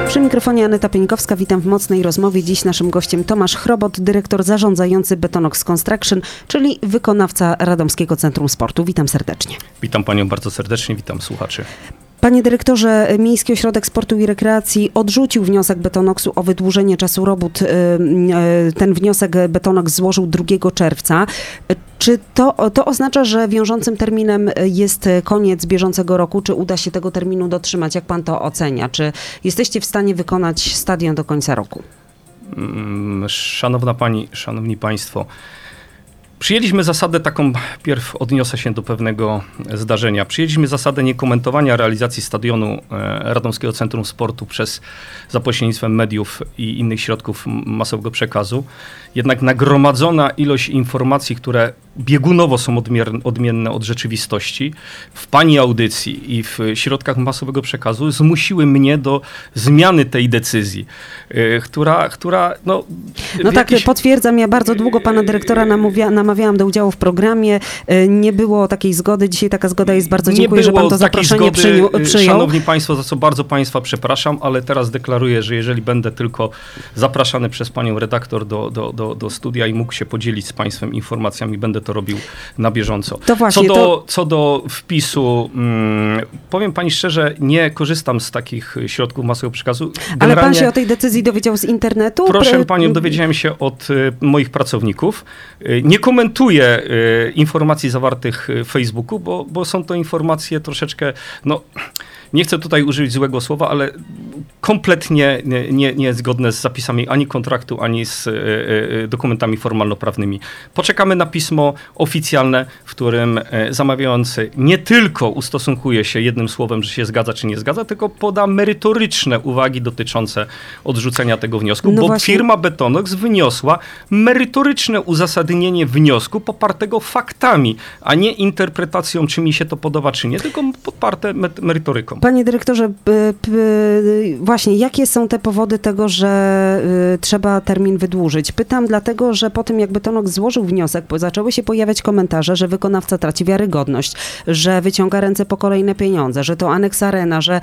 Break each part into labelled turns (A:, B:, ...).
A: Przy mikrofonie Aneta Pieńkowska, witam w mocnej rozmowie. Dziś naszym gościem Tomasz Chrobot, dyrektor zarządzający Betonox Construction, czyli wykonawca Radomskiego Centrum Sportu. Witam serdecznie.
B: Witam panią bardzo serdecznie, witam słuchaczy.
A: Panie dyrektorze, Miejski Ośrodek Sportu i Rekreacji odrzucił wniosek Betonoxu o wydłużenie czasu robót. Ten wniosek Betonox złożył 2 czerwca. Czy to oznacza, że wiążącym terminem jest koniec bieżącego roku? Czy uda się tego terminu dotrzymać? Jak pan to ocenia? Czy jesteście w stanie wykonać stadion do końca roku?
B: Szanowna pani, szanowni państwo, przyjęliśmy zasadę taką, pierw odniosę się do pewnego zdarzenia. Przyjęliśmy zasadę niekomentowania realizacji stadionu Radomskiego Centrum Sportu za pośrednictwem mediów i innych środków masowego przekazu. Jednak nagromadzona ilość informacji, które biegunowo są odmienne od rzeczywistości, w pani audycji i w środkach masowego przekazu zmusiły mnie do zmiany tej decyzji, która
A: potwierdzam, ja bardzo długo pana dyrektora namawiałam do udziału w programie, nie było takiej zgody, dzisiaj taka zgoda jest, bardzo dziękuję, że pan to zaproszenie przyjął.
B: Szanowni państwo, za co bardzo państwa przepraszam, ale teraz deklaruję, że jeżeli będę tylko zapraszany przez panią redaktor do studia i mógł się podzielić z państwem informacjami, będę to robił na bieżąco.
A: To właśnie,
B: co do wpisu, powiem pani szczerze, nie korzystam z takich środków masowego przekazu.
A: Ale pan się o tej decyzji dowiedział z internetu?
B: Proszę panią, dowiedziałem się od moich pracowników. Nie komentuję informacji zawartych w Facebooku, bo są to informacje troszeczkę, nie chcę tutaj użyć złego słowa, ale kompletnie niezgodne z zapisami ani kontraktu, ani z dokumentami formalno-prawnymi. Poczekamy na pismo oficjalne, w którym zamawiający nie tylko ustosunkuje się jednym słowem, że się zgadza czy nie zgadza, tylko poda merytoryczne uwagi dotyczące odrzucenia tego wniosku, bo firma Betonox wyniosła merytoryczne uzasadnienie wniosku popartego faktami, a nie interpretacją, czy mi się to podoba, czy nie, tylko poparte merytoryką.
A: Panie dyrektorze, właśnie jakie są te powody tego, że trzeba termin wydłużyć? Pytam dlatego, że po tym jak Betonox złożył wniosek, zaczęły się pojawiać komentarze, że wykonawca traci wiarygodność, że wyciąga ręce po kolejne pieniądze, że to Annex Arena, że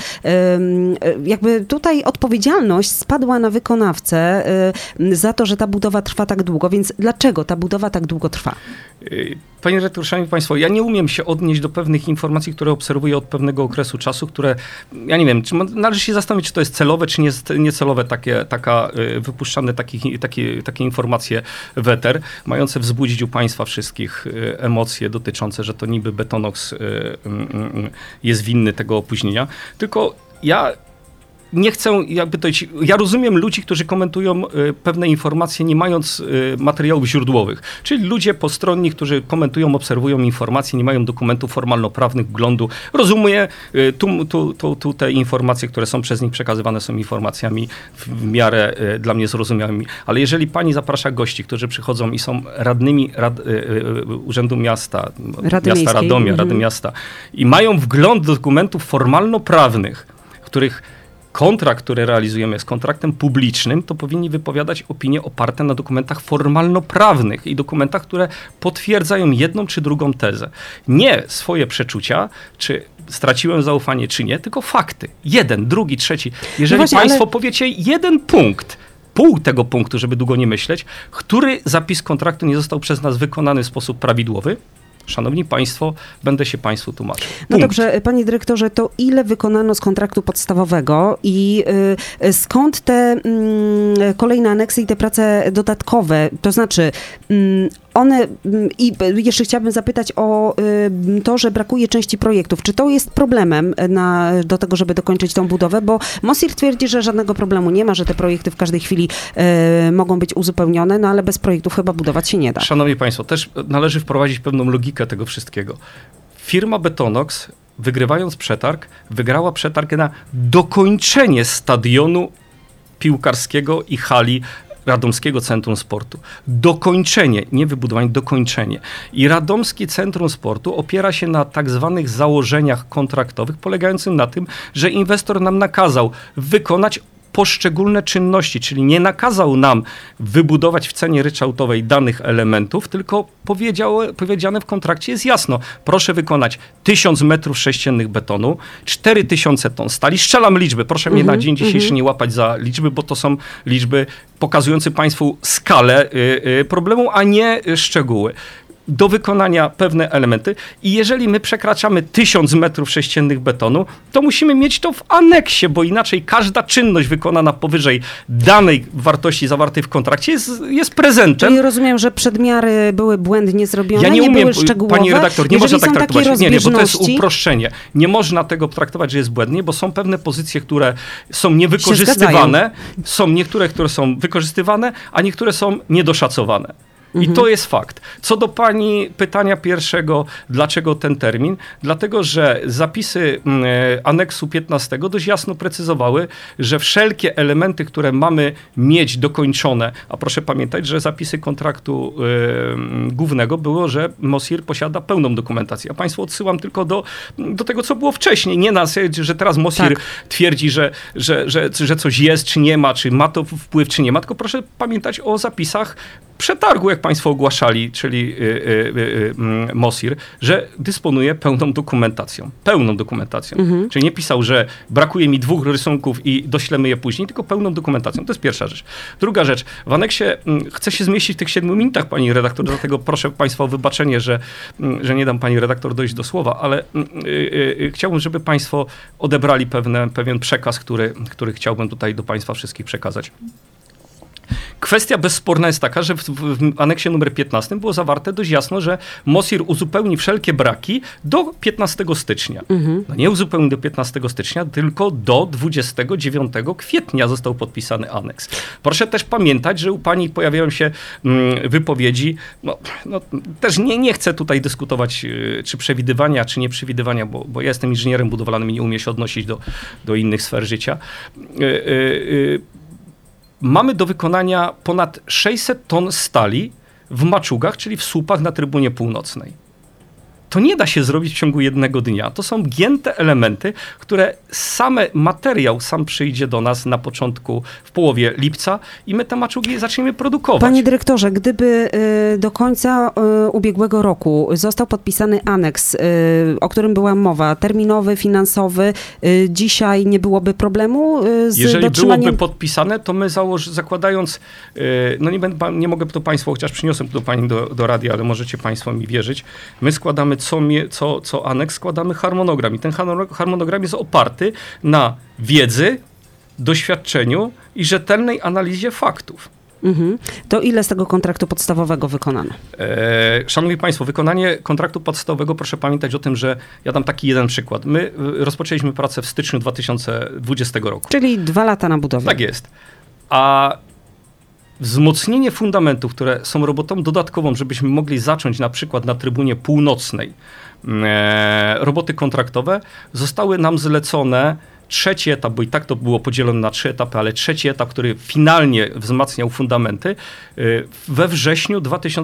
A: jakby tutaj odpowiedzialność spadła na wykonawcę za to, że ta budowa trwa tak długo. Więc dlaczego ta budowa tak długo trwa?
B: Panie redaktor, szanowni państwo, ja nie umiem się odnieść do pewnych informacji, które obserwuję od pewnego okresu czasu, które, ja nie wiem, czy należy się zastanowić, czy to jest celowe, czy niecelowe wypuszczane takie informacje w eter, mające wzbudzić u państwa wszystkich emocje dotyczące, że to niby Betonox jest winny tego opóźnienia. Tylko ja nie chcę, ja rozumiem ludzi, którzy komentują pewne informaccie, nie mając materiałów źródłowych. Czyli ludzie postronni, którzy komentują, obserwują informacje, nie mają dokumentów formalno-prawnych, wglądu. Rozumiem, tu te informacje, które są przez nich przekazywane, są informacjami w miarę dla mnie zrozumiałymi. Ale jeżeli pani zaprasza gości, którzy przychodzą i są radnymi Urzędu Miasta, Radomia, Rady Miasta i mają wgląd do dokumentów formalno-prawnych, których kontrakt, który realizujemy, jest kontraktem publicznym, to powinni wypowiadać opinie oparte na dokumentach formalno-prawnych i dokumentach, które potwierdzają jedną czy drugą tezę. Nie swoje przeczucia, czy straciłem zaufanie, czy nie, tylko fakty. Jeden, drugi, trzeci. Jeżeli państwo powiecie jeden punkt, pół tego punktu, żeby długo nie myśleć, który zapis kontraktu nie został przez nas wykonany w sposób prawidłowy, szanowni państwo, będę się państwu tłumaczył.
A: No dobrze, panie dyrektorze, to ile wykonano z kontraktu podstawowego i skąd te kolejne aneksy i te prace dodatkowe? To znaczy one, i jeszcze chciałabym zapytać o to, że brakuje części projektów. Czy to jest problemem do tego, żeby dokończyć tą budowę? Bo Mosir twierdzi, że żadnego problemu nie ma, że te projekty w każdej chwili mogą być uzupełnione, no ale bez projektów chyba budować się nie da.
B: Szanowni państwo, też należy wprowadzić pewną logikę tego wszystkiego. Firma Betonox, wygrywając przetarg, wygrała przetarg na dokończenie stadionu piłkarskiego i hali Radomskiego Centrum Sportu. Dokończenie, nie wybudowanie, dokończenie. I Radomskie Centrum Sportu opiera się na tak zwanych założeniach kontraktowych, polegającym na tym, że inwestor nam nakazał wykonać poszczególne czynności, czyli nie nakazał nam wybudować w cenie ryczałtowej danych elementów, tylko powiedziane w kontrakcie jest jasno. Proszę wykonać 1000 metrów sześciennych betonu, 4000 ton stali. Strzelam liczby. Proszę mnie na dzień dzisiejszy nie łapać za liczby, bo to są liczby pokazujące Państwu skalę problemu, a nie szczegóły. Do wykonania pewne elementy i jeżeli my przekraczamy 1000 metrów sześciennych betonu, to musimy mieć to w aneksie, bo inaczej każda czynność wykonana powyżej danej wartości zawartej w kontrakcie jest prezentem.
A: Czyli rozumiem, że przedmiary były błędnie zrobione,
B: ja nie umiem,
A: były szczegółowe.
B: Pani redaktor, nie można tak traktować. Nie, bo to jest
A: rozbieżności.
B: uproszczenie. Nie można tego traktować, że jest błędnie, bo są pewne pozycje, które są niewykorzystywane, są niektóre, które są wykorzystywane, a niektóre są niedoszacowane. I to jest fakt. Co do pani pytania pierwszego, dlaczego ten termin? Dlatego, że zapisy aneksu 15 dość jasno precyzowały, że wszelkie elementy, które mamy mieć dokończone, a proszę pamiętać, że zapisy kontraktu głównego było, że MOSIR posiada pełną dokumentację. A państwu odsyłam tylko do tego, co było wcześniej. Nie na zasadzie, że teraz MOSIR twierdzi, że coś jest, czy nie ma, czy ma to wpływ, czy nie ma, tylko proszę pamiętać o zapisach przetargu, jak państwo ogłaszali, czyli MOSIR, że dysponuje pełną dokumentacją. Pełną dokumentacją. Czyli nie pisał, że brakuje mi 2 rysunków i doślemy je później, tylko pełną dokumentacją. To jest pierwsza rzecz. Druga rzecz. W aneksie chcę się zmieścić w tych 7 minutach, pani redaktor, dlatego proszę państwa o wybaczenie, że nie dam pani redaktor dojść do słowa, ale chciałbym, żeby państwo odebrali pewien przekaz, który chciałbym tutaj do państwa wszystkich przekazać. Kwestia bezsporna jest taka, że w aneksie numer 15 było zawarte dość jasno, że MOSIR uzupełni wszelkie braki do 15 stycznia. No nie uzupełni do 15 stycznia, tylko do 29 kwietnia został podpisany aneks. Proszę też pamiętać, że u pani pojawiają się wypowiedzi, też nie chcę tutaj dyskutować, czy przewidywania, czy nieprzewidywania, bo ja jestem inżynierem budowlanym i nie umiem się odnosić do innych sfer życia. Mamy do wykonania ponad 600 ton stali w maczugach, czyli w słupach na trybunie północnej. To nie da się zrobić w ciągu jednego dnia. To są gięte elementy, które materiał sam przyjdzie do nas na początku, w połowie lipca i my te maczugi zaczniemy produkować.
A: Panie dyrektorze, gdyby do końca ubiegłego roku został podpisany aneks, o którym była mowa, terminowy, finansowy, dzisiaj nie byłoby problemu z
B: Jeżeli
A: dotrzymaniem...
B: byłoby podpisane, to my zakładając, nie mogę to państwu, chociaż przyniosłem do pani do radia, ale możecie państwo mi wierzyć, my składamy co aneks, składamy harmonogram i ten harmonogram jest oparty na wiedzy, doświadczeniu i rzetelnej analizie faktów.
A: To ile z tego kontraktu podstawowego wykonano?
B: Szanowni państwo, wykonanie kontraktu podstawowego, proszę pamiętać o tym, że ja dam taki jeden przykład. My rozpoczęliśmy pracę w styczniu 2020 roku.
A: Czyli 2 lata na budowie.
B: Tak jest. A wzmocnienie fundamentów, które są robotą dodatkową, żebyśmy mogli zacząć na przykład na trybunie północnej roboty kontraktowe, zostały nam zlecone trzeci etap, bo i tak to było podzielone na 3 etapy, ale trzeci etap, który finalnie wzmacniał fundamenty we wrześniu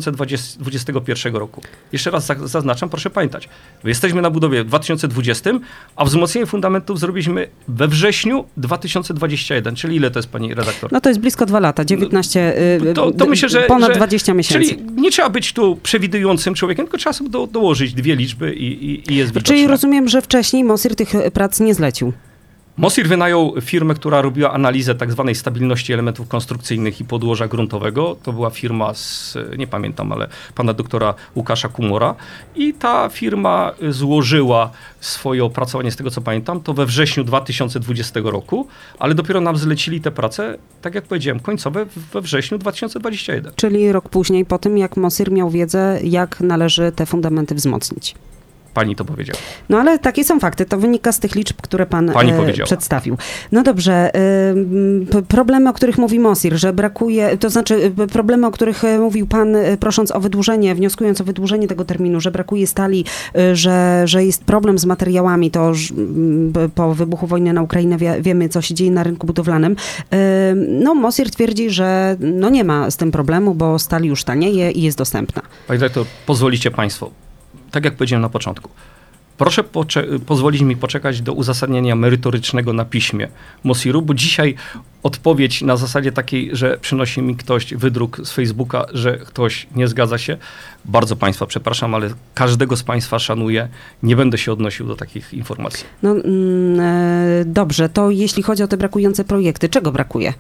B: 2021 roku. Jeszcze raz zaznaczam, proszę pamiętać, jesteśmy na budowie w 2020, a wzmocnienie fundamentów zrobiliśmy we wrześniu 2021, czyli ile to jest, pani redaktor?
A: No to jest blisko 2 lata, 19,
B: to myślę, że
A: ponad 20 miesięcy.
B: Czyli nie trzeba być tu przewidującym człowiekiem, tylko trzeba sobie dołożyć 2 liczby i jest widoczne.
A: Czyli rozumiem, że wcześniej MOSIR tych prac nie zlecił.
B: MOSIR wynajął firmę, która robiła analizę tak zwanej stabilności elementów konstrukcyjnych i podłoża gruntowego. To była firma nie pamiętam, ale pana doktora Łukasza Kumora. I ta firma złożyła swoje opracowanie, z tego co pamiętam, to we wrześniu 2020 roku, ale dopiero nam zlecili te prace, tak jak powiedziałem, końcowe we wrześniu 2021.
A: Czyli rok później, po tym jak MOSIR miał wiedzę, jak należy te fundamenty wzmocnić.
B: Pani to powiedziała.
A: No ale takie są fakty. To wynika z tych liczb, które pan przedstawił. No dobrze. Problemy, o których mówi MOSIR, że brakuje, to znaczy problemy, o których mówił pan, prosząc o wydłużenie, wnioskując o wydłużenie tego terminu, że brakuje stali, że jest problem z materiałami, to już po wybuchu wojny na Ukrainę wiemy, co się dzieje na rynku budowlanym. No MOSIR twierdzi, że no nie ma z tym problemu, bo stal już tanieje i jest dostępna.
B: Panie dyrektor, pozwolicie państwo. Tak jak powiedziałem na początku, Proszę pozwolić mi poczekać do uzasadnienia merytorycznego na piśmie MOSIR-u, bo dzisiaj odpowiedź na zasadzie takiej, że przynosi mi ktoś wydruk z Facebooka, że ktoś nie zgadza się. Bardzo Państwa przepraszam, ale każdego z Państwa szanuję. Nie będę się odnosił do takich informacji.
A: No dobrze, to jeśli chodzi o te brakujące projekty, czego brakuje?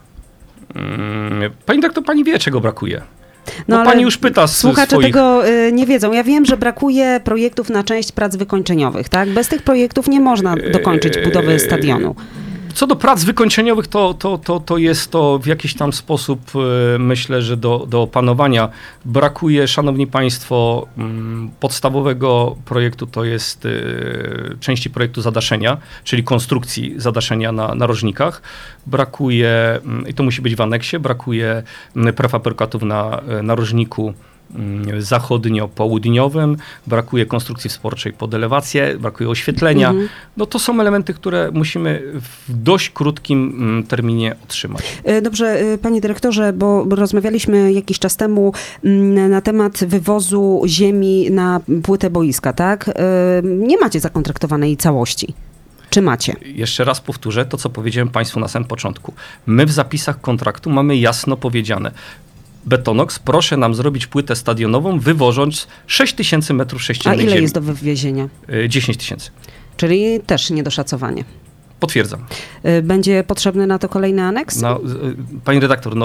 B: Pani doktor, pani wie, czego brakuje.
A: No,
B: pani już pyta z
A: słuchacze
B: swoich...
A: tego nie wiedzą. Ja wiem, że brakuje projektów na część prac wykończeniowych, tak? Bez tych projektów nie można dokończyć budowy stadionu.
B: Co do prac wykończeniowych, to jest to w jakiś tam sposób, myślę, że do opanowania. Brakuje, szanowni państwo, podstawowego projektu, to jest części projektu zadaszenia, czyli konstrukcji zadaszenia na narożnikach. Brakuje, i to musi być w aneksie, brakuje prefabrykatów na narożniku zachodnio-południowym, brakuje konstrukcji wsporczej pod elewację, brakuje oświetlenia. No to są elementy, które musimy w dość krótkim terminie otrzymać.
A: Dobrze, panie dyrektorze, bo rozmawialiśmy jakiś czas temu na temat wywozu ziemi na płytę boiska, tak? Nie macie zakontraktowanej całości. Czy macie?
B: Jeszcze raz powtórzę to, co powiedziałem Państwu na samym początku. My w zapisach kontraktu mamy jasno powiedziane: Betonox, proszę nam zrobić płytę stadionową, wywożąc 6000 m2 ziemi.
A: A ile jest do wywiezienia?
B: 10 000.
A: Czyli też niedoszacowanie.
B: Potwierdzam.
A: Będzie potrzebny na to kolejny aneks?
B: No, pani redaktor,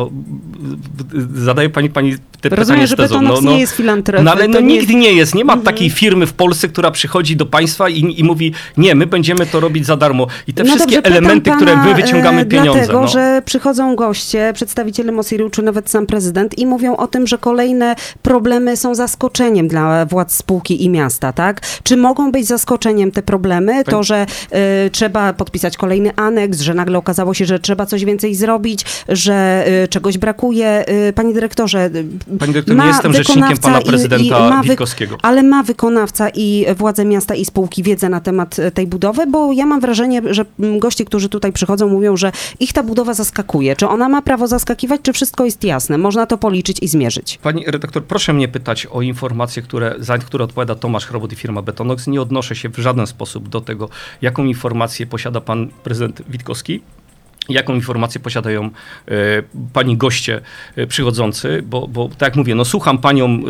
B: zadaje pani te
A: Rozumiem,
B: pytanie
A: że
B: z tezą.
A: Betonox nie jest filantrofem.
B: No ale nigdy nie jest. Nie ma takiej firmy w Polsce, która przychodzi do państwa i mówi: nie, my będziemy to robić za darmo. I te wszystkie
A: dobrze,
B: elementy, które my wyciągamy pieniądze.
A: Dlatego, że przychodzą goście, przedstawiciele MOSIR-u, czy nawet sam prezydent i mówią o tym, że kolejne problemy są zaskoczeniem dla władz spółki i miasta, tak? Czy mogą być zaskoczeniem te problemy? To, że trzeba podpisać kolejny aneks, że nagle okazało się, że trzeba coś więcej zrobić, że czegoś brakuje. Panie dyrektorze,
B: nie jestem rzecznikiem pana prezydenta Witkowskiego.
A: Ale ma wykonawca i władze miasta i spółki wiedzę na temat tej budowy, bo ja mam wrażenie, że goście, którzy tutaj przychodzą, mówią, że ich ta budowa zaskakuje. Czy ona ma prawo zaskakiwać, czy wszystko jest jasne? Można to policzyć i zmierzyć.
B: Pani redaktor, proszę mnie pytać o informacje, za które odpowiada Tomasz Chrobot i firma Betonox. Nie odnoszę się w żaden sposób do tego, jaką informację posiada pan prezydent Witkowski. Jaką informację posiadają pani goście przychodzący, bo tak jak mówię, słucham panią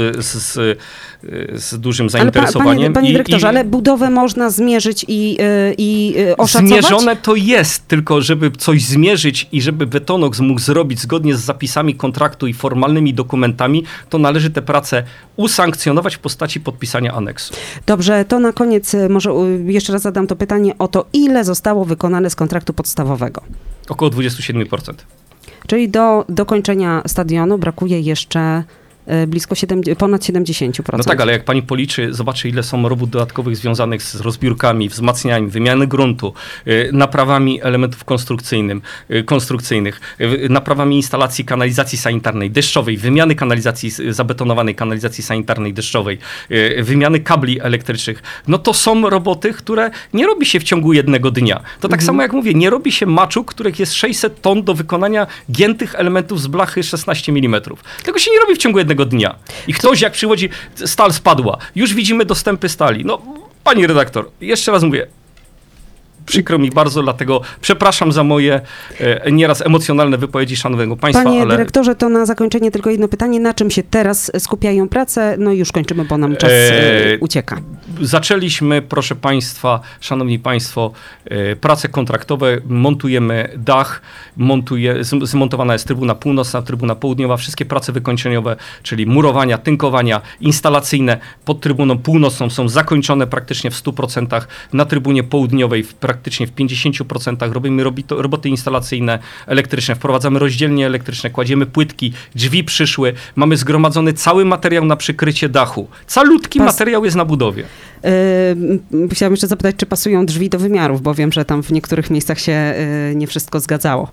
B: z dużym zainteresowaniem.
A: Panie dyrektorze, ale budowę można zmierzyć i oszacować?
B: Zmierzone to jest, tylko żeby coś zmierzyć i żeby Betonox mógł zrobić zgodnie z zapisami kontraktu i formalnymi dokumentami, to należy te prace usankcjonować w postaci podpisania aneksu.
A: Dobrze, to na koniec może jeszcze raz zadam to pytanie o to, ile zostało wykonane z kontraktu podstawowego.
B: Około 27%.
A: Czyli do dokończenia stadionu brakuje jeszcze blisko ponad 70%.
B: No tak, ale jak pani policzy, zobaczy, ile są robót dodatkowych związanych z rozbiórkami, wzmacnianiem, wymiany gruntu, naprawami elementów konstrukcyjnych, naprawami instalacji kanalizacji sanitarnej deszczowej, wymiany kanalizacji, zabetonowanej kanalizacji sanitarnej deszczowej, wymiany kabli elektrycznych, to są roboty, które nie robi się w ciągu jednego dnia. To tak samo jak mówię, nie robi się maczug, których jest 600 ton do wykonania giętych elementów z blachy 16 mm. Tego się nie robi w ciągu jednego dnia. I ktoś, jak przywodzi, stal spadła. Już widzimy dostępy stali. Pani redaktor, jeszcze raz mówię, przykro mi bardzo, dlatego przepraszam za moje nieraz emocjonalne wypowiedzi szanownego państwa.
A: Panie dyrektorze, to na zakończenie tylko jedno pytanie. Na czym się teraz skupiają prace? Już kończymy, bo nam czas ucieka.
B: Zaczęliśmy, proszę państwa, szanowni państwo, prace kontraktowe. Montujemy dach, zmontowana jest trybuna północna, trybuna południowa. Wszystkie prace wykończeniowe, czyli murowania, tynkowania, instalacyjne pod trybuną północną są zakończone praktycznie w 100%. Na trybunie południowej praktycznie w 50% robimy roboty instalacyjne, elektryczne, wprowadzamy rozdzielnie elektryczne, kładziemy płytki, drzwi przyszły, mamy zgromadzony cały materiał na przykrycie dachu. Calutki materiał jest na budowie.
A: Chciałam jeszcze zapytać, czy pasują drzwi do wymiarów, bo wiem, że tam w niektórych miejscach się nie wszystko zgadzało.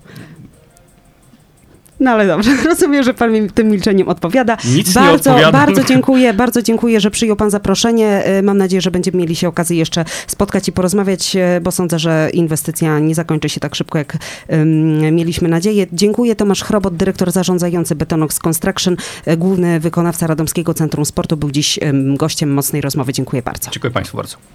A: No ale dobrze, rozumiem, że pan mi tym milczeniem odpowiada.
B: Nic nie odpowiadam.
A: Bardzo dziękuję, że przyjął pan zaproszenie. Mam nadzieję, że będziemy mieli się okazję jeszcze spotkać i porozmawiać, bo sądzę, że inwestycja nie zakończy się tak szybko, jak mieliśmy nadzieję. Dziękuję. Tomasz Chrobot, dyrektor zarządzający Betonox Construction, główny wykonawca Radomskiego Centrum Sportu, był dziś gościem Mocnej Rozmowy. Dziękuję bardzo.
B: Dziękuję państwu bardzo.